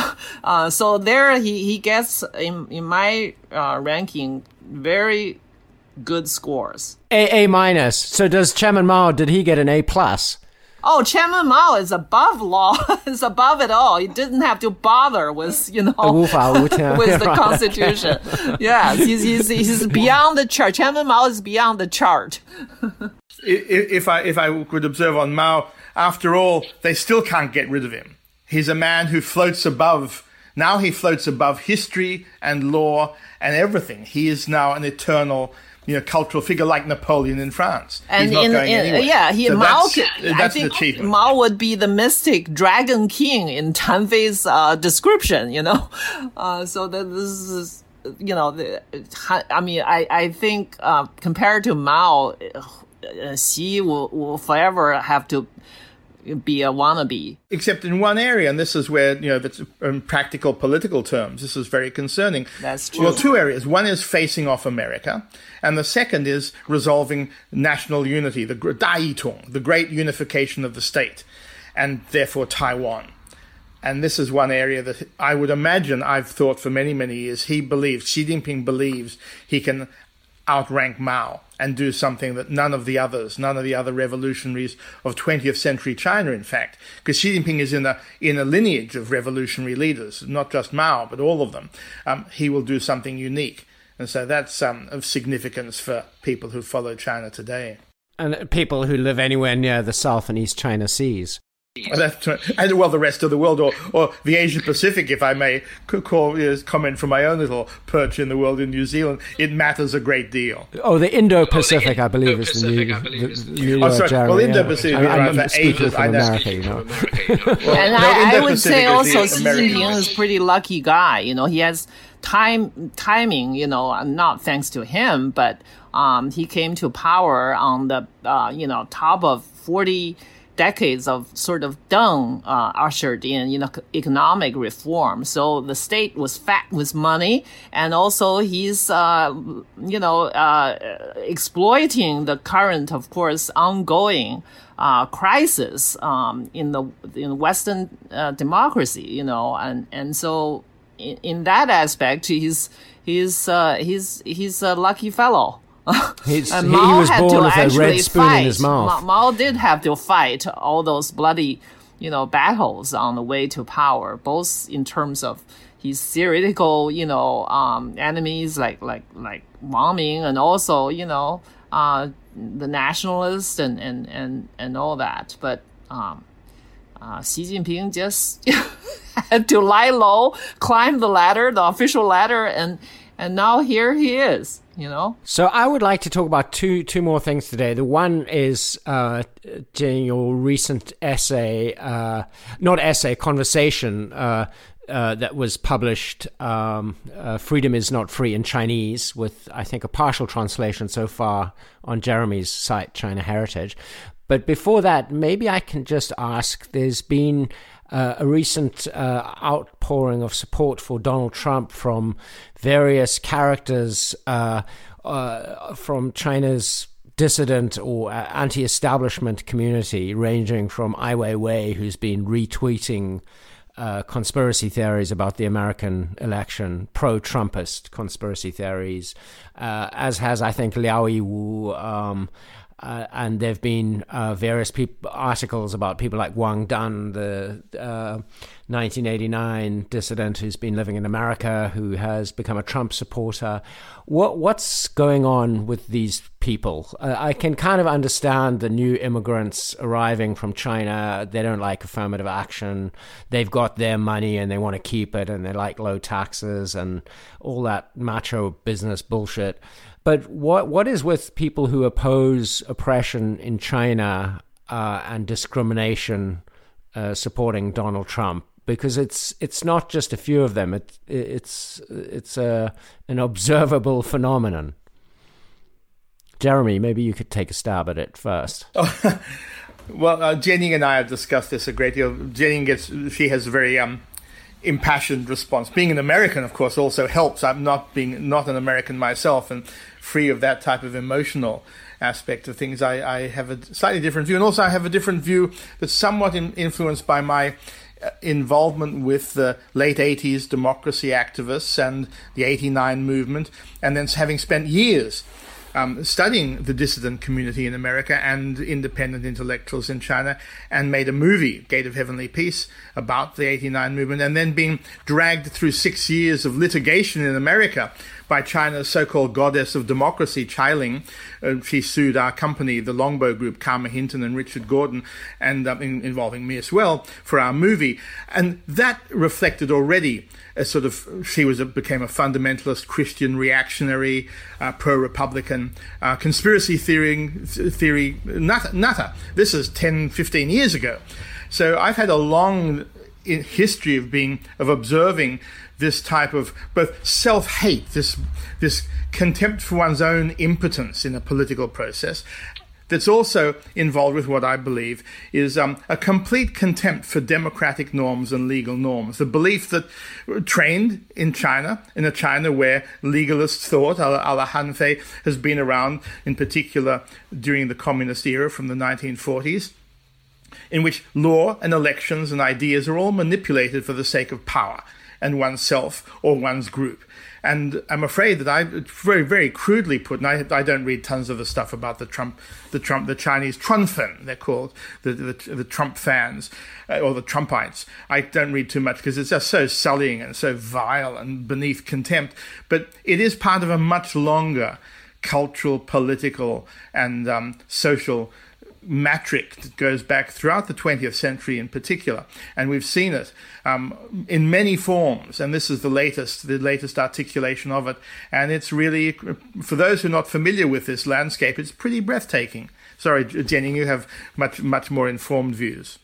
uh, so there he, he gets, in, in my uh, ranking, very good scores. A A minus. So does Chairman Mao, did he get an A plus? Oh, Chairman Mao is above law. Is above it all. He didn't have to bother with, you know, with the Constitution. Yes, he's, he's, he's beyond the chart. Chairman Mao is beyond the chart. If I if I could observe on Mao, after all, they still can't get rid of him. He's a man who floats above. Now he floats above history and law and everything. He is now an eternal, you know, cultural figure like Napoleon in France. And He's not in, going in, anywhere. yeah, he, so Mao, that's, could, that's I think an achievement. Mao would be the mystic dragon king in Han Fei's uh, description, you know. Uh, so that this is, you know, the, I mean, I, I think uh, compared to Mao, uh, Xi will, will forever have to be a wannabe. Except in one area, and this is where, you know, that's in practical political terms, this is very concerning. That's true. Well, two areas. One is facing off America, and the second is resolving national unity, the Daitung, the great unification of the state, and therefore Taiwan. And this is one area that I would imagine, I've thought for many, many years, he believes, Xi Jinping believes he can outrank Mao and do something that none of the others, none of the other revolutionaries of twentieth century China, in fact, because Xi Jinping is in a in a lineage of revolutionary leaders, not just Mao, but all of them. Um, he will do something unique. And so that's um, of significance for people who follow China today. And people who live anywhere near the South and East China Seas. That's right. And well, the rest of the world, or, or the Asia Pacific, if I may call, uh, comment from my own little perch in the world in New Zealand, it matters a great deal. Oh, the Indo-Pacific, oh, the I believe, is the new. The, the new oh, sorry. Jeremy, well, Indo-Pacific, yeah. right, I'm speaking from America, you know. well, and no, I, I would say also Xi American Jinping is a pretty lucky guy. You know, he has time timing. You know, not thanks to him, but um, he came to power on the uh, you know top of forty decades of sort of Deng uh, ushered in, you know, economic reform. So the state was fat with money, and also he's, uh, you know, uh, exploiting the current, of course, ongoing uh, crisis um, in the in Western uh, democracy, you know, and and so in, in that aspect, he's he's uh, he's he's a lucky fellow. He's, and he Mao was had born to with a red spoon fight. in his mouth. Ma- Mao did have to fight all those bloody, you know, battles on the way to power, both in terms of his theoretical, you know, um, enemies like like like Wang Ming, and also, you know, uh, the nationalists and, and, and, and all that. But um, uh, Xi Jinping just had to lie low, climb the ladder, the official ladder, and and now here he is. You know. So I would like to talk about two two more things today. The one is uh, your recent essay, uh, not essay, conversation uh, uh, that was published. Um, uh, Freedom is Not Free in Chinese, with I think a partial translation so far on Jeremy's site, China Heritage. But before that, maybe I can just ask. There's been Uh, a recent uh, outpouring of support for Donald Trump from various characters uh, uh, from China's dissident or uh, anti-establishment community, ranging from Ai Weiwei, who's been retweeting uh, conspiracy theories about the American election, pro-Trumpist conspiracy theories, uh, as has, I think, Liao Yiwu, um Uh, and there have been uh, various peop- articles about people like Wang Dan, the uh, nineteen eighty-nine dissident who's been living in America, who has become a Trump supporter. What What's going on with these people? Uh, I can kind of understand the new immigrants arriving from China. They don't like affirmative action. They've got their money and they want to keep it, and they like low taxes and all that macho business bullshit. But what what is with people who oppose oppression in China uh, and discrimination uh, supporting Donald Trump? Because it's it's not just a few of them. It, it's it's a an observable phenomenon. Jeremy, maybe you could take a stab at it first. Oh, well, uh, Jianying and I have discussed this a great deal. Jianying gets she has a very um. impassioned response. Being an American, of course, also helps. I'm not being not an American myself and free of that type of emotional aspect of things. I, I have a slightly different view, and also I have a different view that's somewhat in, influenced by my uh, involvement with the late eighties democracy activists and the eighty-nine movement, and then having spent years Um, studying the dissident community in America and independent intellectuals in China, and made a movie, Gate of Heavenly Peace, about the eighty-nine movement, and then being dragged through six years of litigation in America by China's so-called goddess of democracy, Chai-Ling. Uh, she sued our company, the Longbow Group, Karma Hinton and Richard Gordon, and um, in, involving me as well, for our movie. And that reflected already a sort of, she was a, became a fundamentalist Christian reactionary, uh, pro-Republican, uh, conspiracy theory, theory nutter, nutter. This is ten, fifteen years ago. So I've had a long history of being, of observing this type of both self-hate, this this contempt for one's own impotence in a political process, that's also involved with what I believe is um, a complete contempt for democratic norms and legal norms. The belief that trained in China, in a China where legalist thought, a la Han Fei, has been around, in particular during the communist era from the nineteen forties, in which law and elections and ideas are all manipulated for the sake of power and oneself or one's group. And I'm afraid that I, very, very crudely put, and I, I don't read tons of the stuff about the Trump, the Trump, the Chinese Trumpen, they're called, the the, the Trump fans, uh, or the Trumpites. I don't read too much because it's just so sullying and so vile and beneath contempt. But it is part of a much longer cultural, political, and um, social metric that goes back throughout the twentieth century in particular, and we've seen it um, in many forms, and this is the latest, the latest articulation of it, and it's really, for those who are not familiar with this landscape, it's pretty breathtaking. Sorry, Jianying, you have much, much more informed views.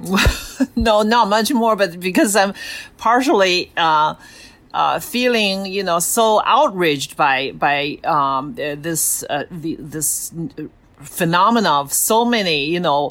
No, not much more, but because I'm partially uh, uh, feeling, you know, so outraged by by um, this uh, the, this phenomena of so many, you know,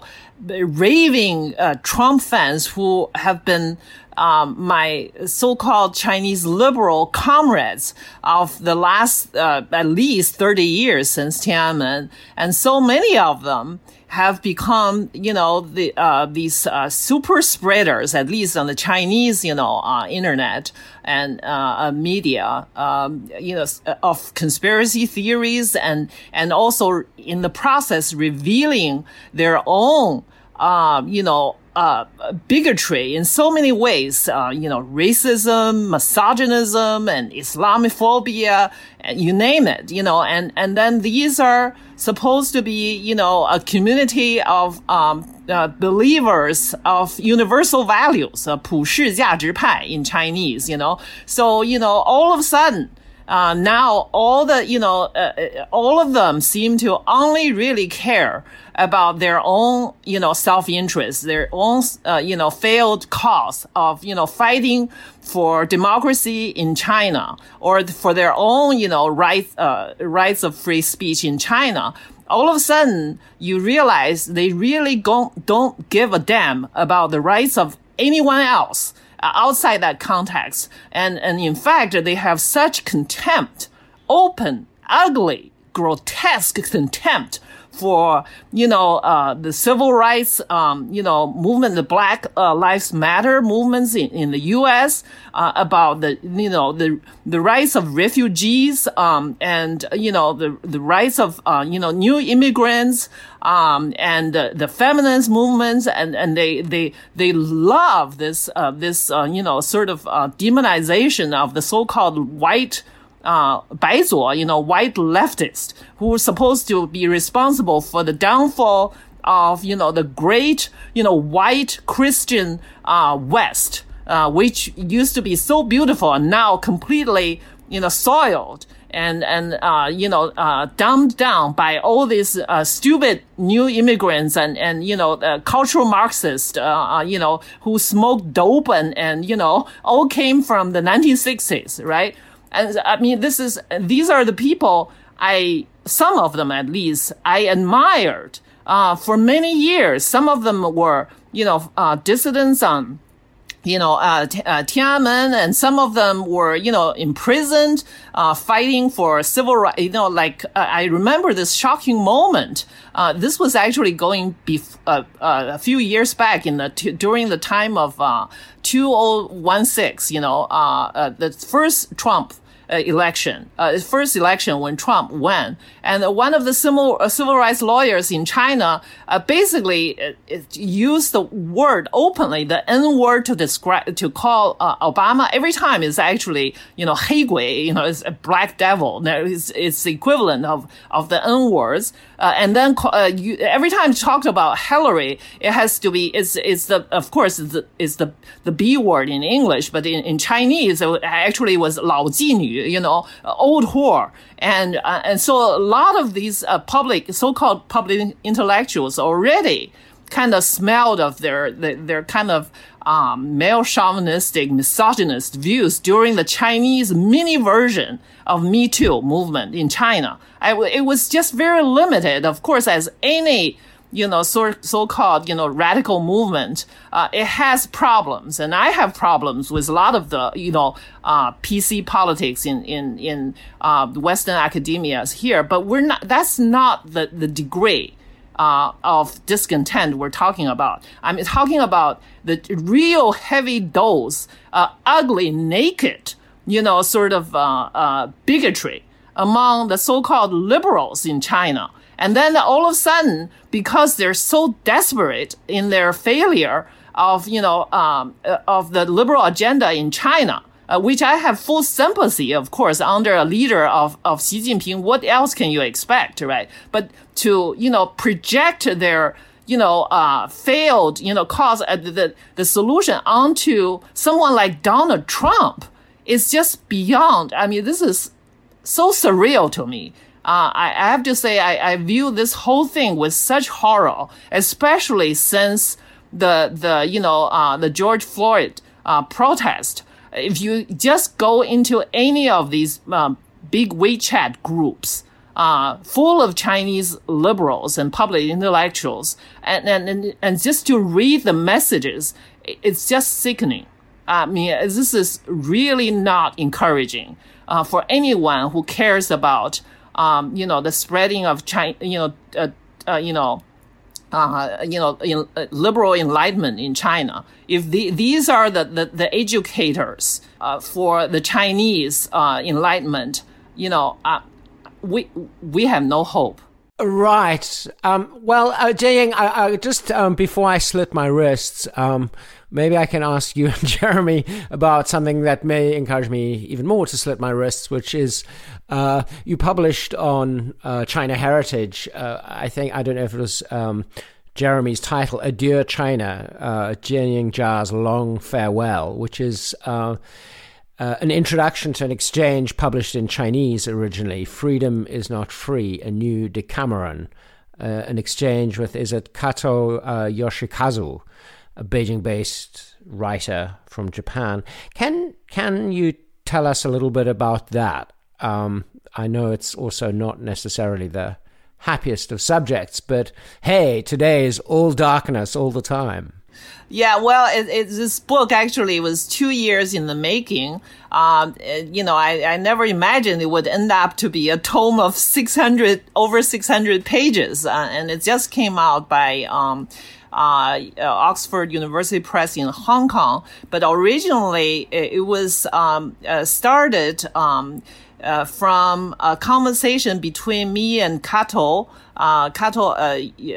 raving uh, Trump fans who have been um, my so-called Chinese liberal comrades of the last uh, at least thirty years since Tiananmen, and so many of them have become, you know, the uh, these uh, super spreaders, at least on the Chinese, you know, uh, internet and uh, media, um, you know, of conspiracy theories, and and also in the process revealing their own, uh, you know, uh, bigotry in so many ways, uh, you know, racism, misogynism, and Islamophobia, and you name it, you know, and, and then these are supposed to be, you know, a community of, um, uh, believers of universal values, uh, 普世价值派 in Chinese, you know. So, you know, all of a sudden, Uh, now all the, you know, uh, all of them seem to only really care about their own, you know, self-interest, their own, uh, you know, failed cause of, you know, fighting for democracy in China, or for their own, you know, rights, uh, rights of free speech in China. All of a sudden, you realize they really don't, don't give a damn about the rights of anyone else outside that context. And, and in fact, they have such contempt, open, ugly, grotesque contempt for, you know, uh, the civil rights, um, you know, movement, the Black uh, Lives Matter movements in, in the U S, uh, about the, you know, the, the rights of refugees, um, and, you know, the, the rights of, uh, you know, new immigrants, um, and uh, the feminist movements, and, and they, they, they love this, uh, this, uh, you know, sort of, uh, demonization of the so-called white, uh, 白左, you know, white leftist, who were supposed to be responsible for the downfall of, you know, the great, you know, white Christian, uh, West, uh, which used to be so beautiful and now completely, you know, soiled and, and, uh, you know, uh, dumbed down by all these, uh, stupid new immigrants and, and, you know, uh, cultural Marxists, uh, uh, you know, who smoked dope and, and, you know, all came from the nineteen sixties, right? And I mean, this is, these are the people I, some of them at least, I admired, uh, for many years. Some of them were, you know, uh, dissidents on, you know, uh, uh, Tiananmen, and some of them were, you know, imprisoned, uh, fighting for civil rights. You know, like, uh, I remember this shocking moment. Uh, this was actually going bef- uh, uh, a few years back in the, t- during the time of, uh, two thousand sixteen, you know, uh, uh, the first Trump Uh, election, uh, first election when Trump won. And uh, one of the civil, uh, civil rights lawyers in China uh, basically uh, it used the word openly, the N word, to describe, to call uh, Obama. Every time is actually, you know, 黑鬼, you know, it's a black devil. It's, it's the equivalent of, of the N words. Uh, and then uh, you, every time you talked about Hillary, it has to be, it's, it's the, of course, it's the, it's the, the B word in English, but in, in Chinese, it actually was 老妓女, you know, old whore. And, uh, and so a lot of these uh, public, so-called public intellectuals already kind of smelled of their, their, their kind of, um, male chauvinistic, misogynist views during the Chinese mini version of Me Too movement in China. I, it was just very limited, of course, as any, you know, so, so-called, you know, radical movement. Uh, it has problems, and I have problems with a lot of the, you know, uh, P C politics in, in, in, uh, Western academias here, but we're not, that's not the, the degree, uh, of discontent we're talking about. I'm talking about the real heavy dose, uh, ugly, naked, you know, sort of, uh, uh, bigotry among the so-called liberals in China. And then all of a sudden, because they're so desperate in their failure of, you know, um, of the liberal agenda in China, uh, which I have full sympathy, of course, under a leader of, of Xi Jinping. What else can you expect, right? But to, you know, project their, you know, uh, failed, you know, cause uh, the, the solution onto someone like Donald Trump is just beyond. I mean, this is so surreal to me. Uh, I, I have to say, I, I view this whole thing with such horror, especially since the, the, you know, uh, the George Floyd, uh, protest. If you just go into any of these, um, big WeChat groups, uh, full of Chinese liberals and public intellectuals, and, and, and, and just to read the messages, it's just sickening. I mean, this is really not encouraging, uh, for anyone who cares about, Um, you know, the spreading of China, you know, uh, uh, you know, uh, you know, in, uh, liberal enlightenment in China. If the, these are the, the, the educators, uh, for the Chinese, uh, enlightenment, you know, uh, we, we have no hope. Right. Um, well, uh, Jieying, I, I just, um, before I slit my wrists, um, maybe I can ask you and Jeremy about something that may encourage me even more to slit my wrists, which is, uh, you published on, uh, China Heritage, uh, I think, I don't know if it was, um, Jeremy's title, Adieu China, uh, Jieying Zha's Long Farewell, which is, uh, Uh, an introduction to an exchange published in Chinese originally, Freedom is Not Free, a new Decameron, uh, an exchange with, is it Kato uh, Yoshikazu, a Beijing-based writer from Japan. Can can you tell us a little bit about that? Um, I know it's also not necessarily the happiest of subjects, but hey, today is all darkness all the time. Yeah, well, it, it, this book actually was two years in the making. Um, it, you know, I, I never imagined it would end up to be a tome of six hundred, over six hundred pages. Uh, and it just came out by, um, uh, Oxford University Press in Hong Kong. But originally it, it was, um, uh, started, um, uh, from a conversation between me and Kato, uh, Kato, uh,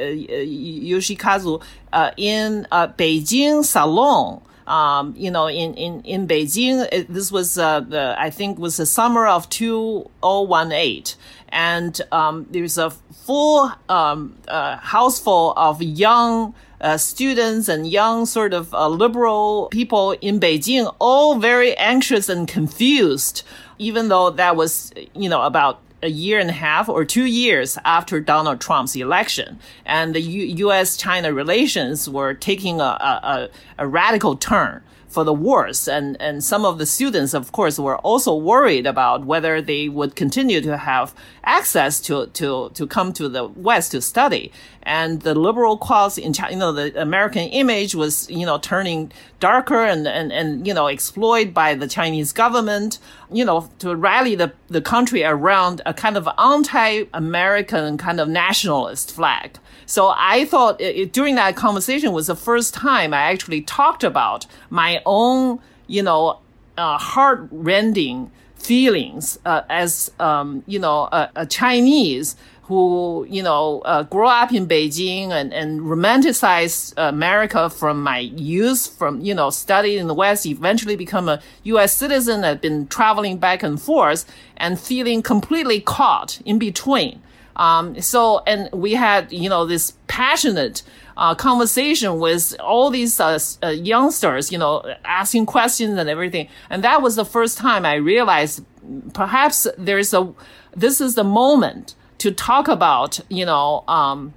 Yoshikazu, uh, in a Beijing salon. Um, you know, in, in, in Beijing, it, this was, uh, the, I think was the summer of two thousand eighteen. And, um, there's a full, um, uh, house full of young, uh, students and young sort of, uh, liberal people in Beijing, all very anxious and confused, even though that was, you know, about a year and a half or two years after Donald Trump's election. And the U- U.S.-China relations were taking a, a, a radical turn for the worse. And, and some of the students, of course, were also worried about whether they would continue to have access to, to, to come to the West to study. And the liberal cause in China, you know, the American image was, you know, turning darker and, and, and, you know, exploited by the Chinese government, you know, to rally the, the country around a kind of anti-American kind of nationalist flag. So I thought it, during that conversation was the first time I actually talked about my own, you know, uh, heart-rending feelings uh, as, um, you know, a, a Chinese who, you know, uh, grew up in Beijing and, and romanticized America from my youth, from, you know, studied in the West, eventually become a U S citizen, had been traveling back and forth and feeling completely caught in between. Um, so, and we had, you know, this passionate, uh, conversation with all these, uh, uh, youngsters, you know, asking questions and everything. And that was the first time I realized perhaps there's a, this is the moment to talk about, you know, um,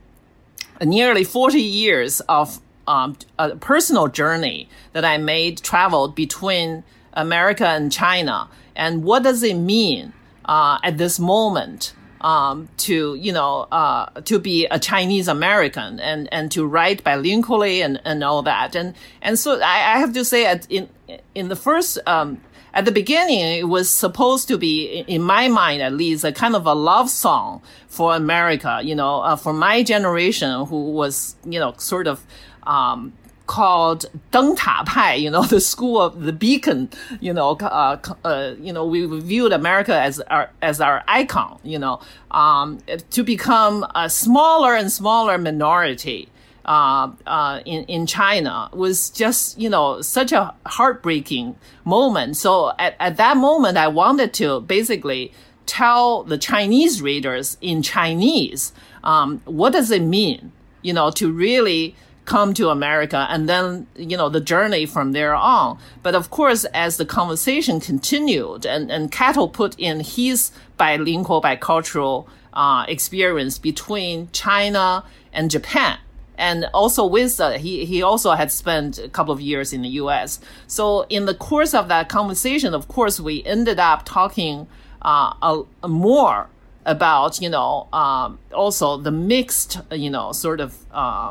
nearly forty years of, um, a personal journey that I made, traveled between America and China. And what does it mean, uh, at this moment? Um, to, you know, uh, to be a Chinese American and, and to write bilingually and, and all that. And, and so I, I have to say at, in, in the first, um, at the beginning, it was supposed to be, in my mind at least, a kind of a love song for America, you know, uh, for my generation who was, you know, sort of, um, called Deng Ta Pai, you know, the school of the beacon, you know, uh, uh, you know, we viewed America as our, as our icon, you know, um, to become a smaller and smaller minority, uh, uh, in, in China was just, you know, such a heartbreaking moment. So at, at that moment, I wanted to basically tell the Chinese readers in Chinese, um, what does it mean, you know, to really come to America, and then, you know, the journey from there on. But of course, as the conversation continued and, and Cato put in his bilingual, bicultural uh, experience between China and Japan, and also with, uh, he, he also had spent a couple of years in the U S. So in the course of that conversation, of course, we ended up talking uh, a, a more about, you know, um, also the mixed, you know, sort of, uh,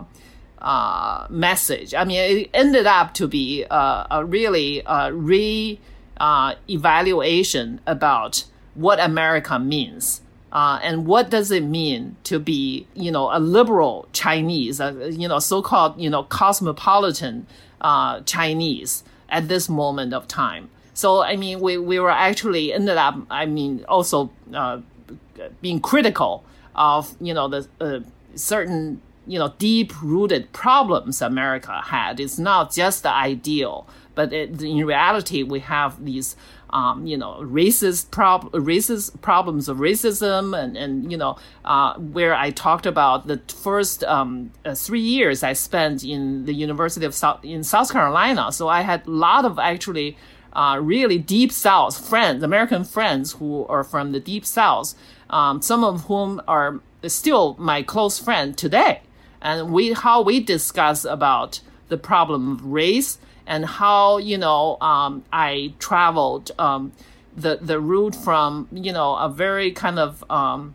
uh, message. I mean, it ended up to be uh, a really uh, re uh, evaluation about what America means. Uh, and what does it mean to be, you know, a liberal Chinese, uh, you know, so-called, you know, cosmopolitan uh, Chinese at this moment of time. So, I mean, we, we were actually ended up, I mean, also uh, being critical of, you know, the uh, certain, you know, deep-rooted problems America had. It's not just the ideal, but it, in reality, we have these, um, you know, racist, prob- racist problems of racism, and, and you know, uh, where I talked about the first um, uh, three years I spent in the University of South in South Carolina. So I had a lot of actually uh, really deep South friends, American friends who are from the deep South, um, some of whom are still my close friend today. And we, how we discuss about the problem of race, and how, you know, um, I traveled um, the the route from, you know, a very kind of um,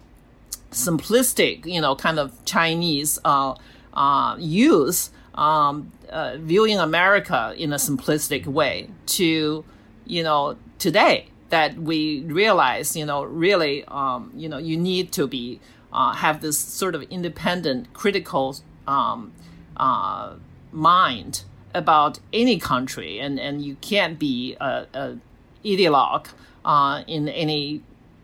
simplistic, you know, kind of Chinese uh, uh, youth um, uh, viewing America in a simplistic way to, you know, today that we realize, you know, really, um, you know, you need to be Uh, have this sort of independent, critical um, uh, mind about any country, and, and you can't be a, a ideologue uh, in any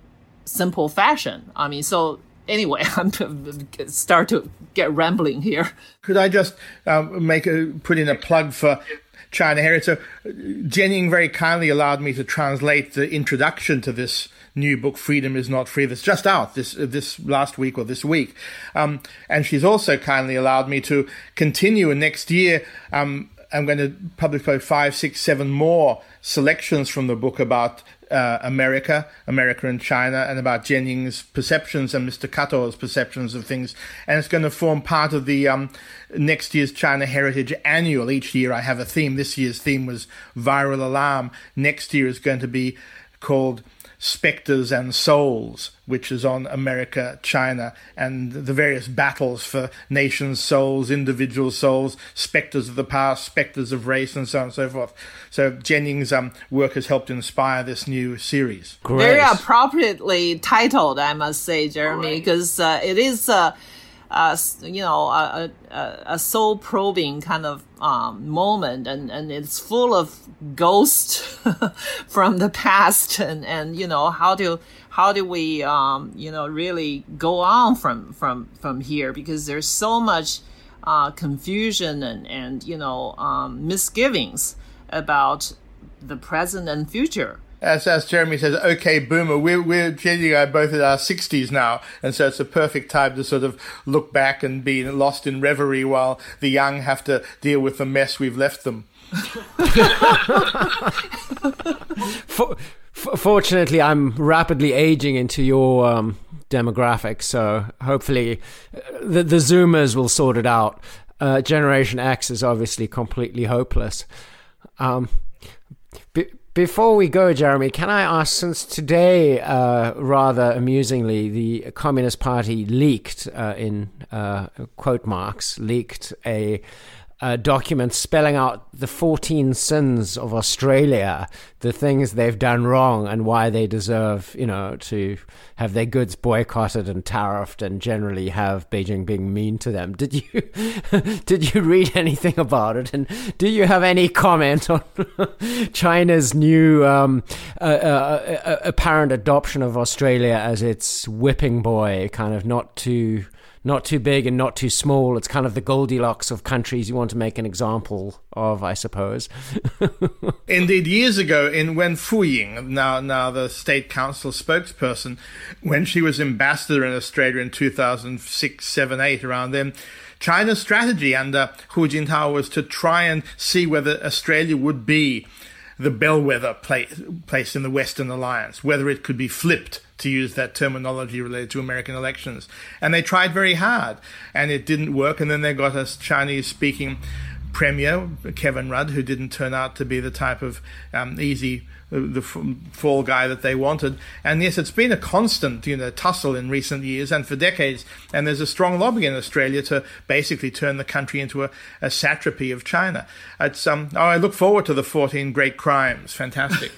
simple fashion. I mean, so anyway, I'm start to get rambling here. Could I just um, make a put in a plug for China Heritage? So Jianying very kindly allowed me to translate the introduction to this new book, Freedom is Not Free, that's just out this uh, this last week or this week. Um, and she's also kindly allowed me to continue, and next year um, I'm going to publish about five, six, seven more selections from the book about uh, America, America and China, and about Jianying's perceptions and Mister Kato's perceptions of things. And it's going to form part of the um, next year's China Heritage Annual. Each year I have a theme. This year's theme was Viral Alarm. Next year is going to be called Spectres and Souls, which is on America, China, and the various battles for nations' souls, individual souls, spectres of the past, spectres of race, and so on and so forth. So Jianying's um, work has helped inspire this new series. Great. Very appropriately titled, I must say, Jeremy, because uh, it is, uh, uh, you know, a, a, a soul-probing kind of um, moment, and, and it's full of ghosts from the past, and, and you know, how do how do we um, you know, really go on from from from here, because there's so much uh, confusion and and you know um, misgivings about the present and future. As as Jeremy says, okay, boomer, we're, we're Jenny and I both in our sixties now, and so it's a perfect time to sort of look back and be lost in reverie while the young have to deal with the mess we've left them. For, f- fortunately, I'm rapidly aging into your um, demographic, so hopefully the, the Zoomers will sort it out. Uh, Generation X is obviously completely hopeless. Um, b- Before we go, Jeremy, can I ask, since today, uh, rather amusingly, the Communist Party leaked, uh, in uh, quote marks, leaked a, a document spelling out the fourteen sins of Australia the things they've done wrong and why they deserve, you know, to have their goods boycotted and tariffed and generally have Beijing being mean to them. Did you did you read anything about it? And do you have any comment on China's new um, uh, uh, uh, apparent adoption of Australia as its whipping boy, kind of not too not too big and not too small? It's kind of the Goldilocks of countries you want to make an example of, I suppose. Indeed, years ago, in when Fu Ying, now now the State Council spokesperson, when she was ambassador in Australia in two thousand six, seven, eight, around then, China's strategy under Hu Jintao was to try and see whether Australia would be the bellwether place, place in the Western Alliance, whether it could be flipped, to use that terminology related to American elections. And they tried very hard, and it didn't work. And then they got a Chinese-speaking premier, Kevin Rudd, who didn't turn out to be the type of um, easy, uh, the f- fall guy that they wanted. And yes, it's been a constant, you know, tussle in recent years and for decades. And there's a strong lobby in Australia to basically turn the country into a, a satrapy of China. It's um. Oh, I look forward to the fourteen Great Crimes. Fantastic.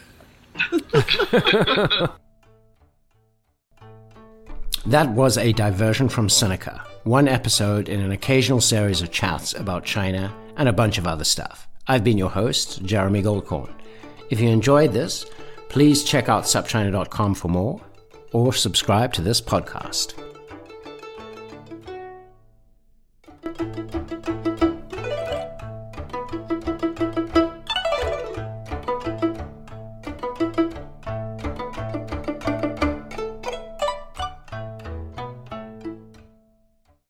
That was a diversion from Sinica, one episode in an occasional series of chats about China and a bunch of other stuff. I've been your host, Jeremy Goldkorn. If you enjoyed this, please check out sup china dot com for more, or subscribe to this podcast.